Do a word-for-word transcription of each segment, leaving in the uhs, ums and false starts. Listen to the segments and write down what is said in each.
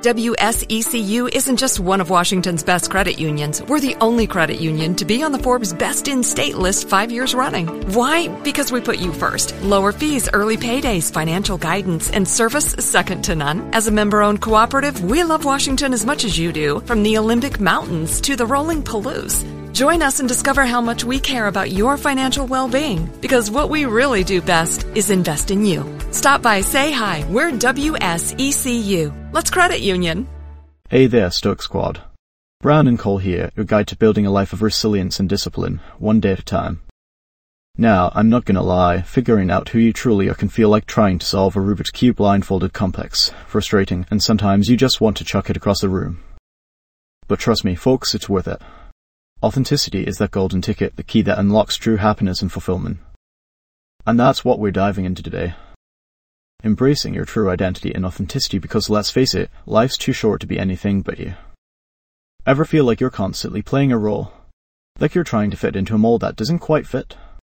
W S E C U isn't just one of Washington's best credit unions. We're the only credit union to be on the Forbes Best in State list five years running. Why? Because we put you first. Lower fees, early paydays, financial guidance, and service second to none. As a member-owned cooperative, we love Washington as much as you do, from the Olympic Mountains to the rolling Palouse. Join us and discover how much we care about your financial well-being, because what we really do best is invest in you. Stop by, say hi. We're W S E C U. Let's credit union. Hey there, Stoic Squad. Brown and Cole here, your guide to building a life of resilience and discipline, one day at a time. Now, I'm not gonna lie, figuring out who you truly are can feel like trying to solve a Rubik's Cube blindfolded complex, frustrating, and sometimes you just want to chuck it across the room. But trust me, folks, it's worth it. Authenticity is that golden ticket, the key that unlocks true happiness and fulfillment. And that's what we're diving into today. Embracing your true identity and authenticity, because let's face it, life's too short to be anything but you. Ever feel like you're constantly playing a role? Like you're trying to fit into a mold that doesn't quite fit?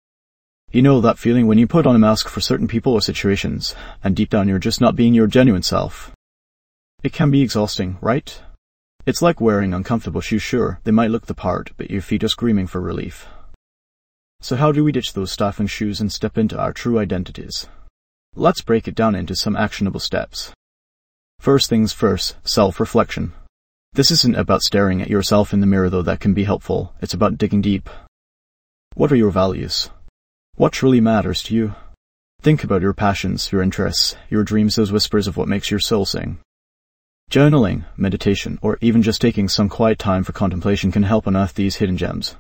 You know that feeling when you put on a mask for certain people or situations, and deep down you're just not being your genuine self? It can be exhausting, right? It's like wearing uncomfortable shoes. Sure, they might look the part, but your feet are screaming for relief. So how do we ditch those stifling shoes and step into our true identities? Let's break it down into some actionable steps. First things first, self-reflection. This isn't about staring at yourself in the mirror, though that can be helpful. It's about digging deep. What are your values? What truly matters to you? Think about your passions, your interests, your dreams, those whispers of what makes your soul sing. Journaling, meditation, or even just taking some quiet time for contemplation can help unearth these hidden gems.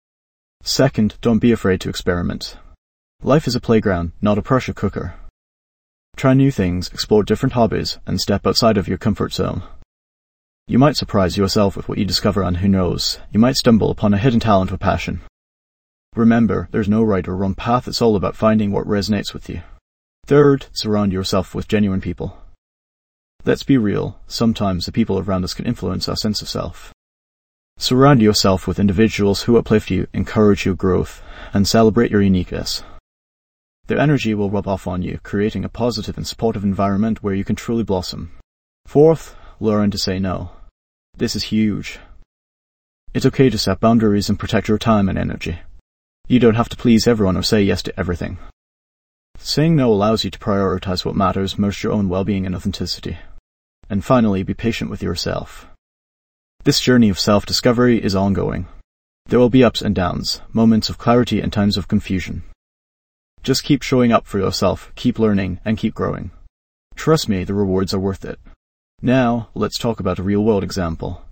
Second, don't be afraid to experiment. Life is a playground, not a pressure cooker. Try new things, explore different hobbies, and step outside of your comfort zone. You might surprise yourself with what you discover, and who knows, you might stumble upon a hidden talent or passion. Remember, there's no right or wrong path, it's all about finding what resonates with you. Third, surround yourself with genuine people. Let's be real, sometimes the people around us can influence our sense of self. Surround yourself with individuals who uplift you, encourage your growth, and celebrate your uniqueness. Their energy will rub off on you, creating a positive and supportive environment where you can truly blossom. Fourth, learn to say no. This is huge. It's okay to set boundaries and protect your time and energy. You don't have to please everyone or say yes to everything. Saying no allows you to prioritize what matters most, your own well-being and authenticity. And finally, be patient with yourself. This journey of self-discovery is ongoing. There will be ups and downs, moments of clarity and times of confusion. Just keep showing up for yourself, keep learning, and keep growing. Trust me, the rewards are worth it. Now, let's talk about a real-world example.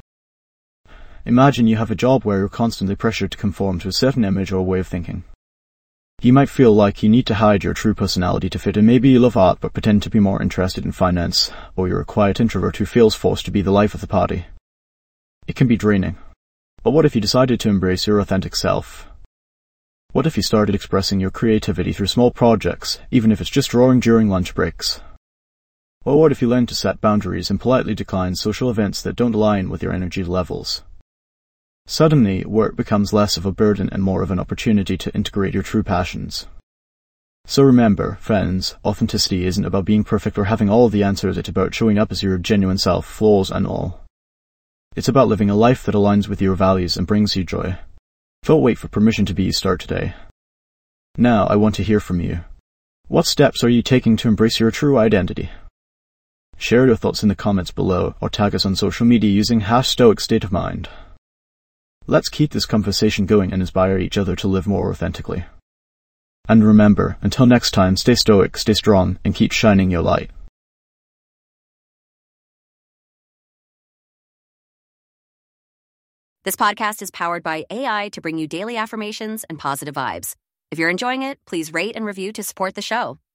Imagine you have a job where you're constantly pressured to conform to a certain image or way of thinking. You might feel like you need to hide your true personality to fit in. Maybe you love art but pretend to be more interested in finance, or you're a quiet introvert who feels forced to be the life of the party. It can be draining. But what if you decided to embrace your authentic self? What if you started expressing your creativity through small projects, even if it's just drawing during lunch breaks? Or what if you learned to set boundaries and politely decline social events that don't align with your energy levels? Suddenly, work becomes less of a burden and more of an opportunity to integrate your true passions. So remember, friends, authenticity isn't about being perfect or having all the answers. It's about showing up as your genuine self, flaws and all. It's about living a life that aligns with your values and brings you joy. Don't wait for permission to be you. Start today. Now, I want to hear from you. What steps are you taking to embrace your true identity? Share your thoughts in the comments below, or tag us on social media using hashtag Stoic State of Mind. Let's keep this conversation going and inspire each other to live more authentically. And remember, until next time, stay stoic, stay strong, and keep shining your light. This podcast is powered by A I to bring you daily affirmations and positive vibes. If you're enjoying it, please rate and review to support the show.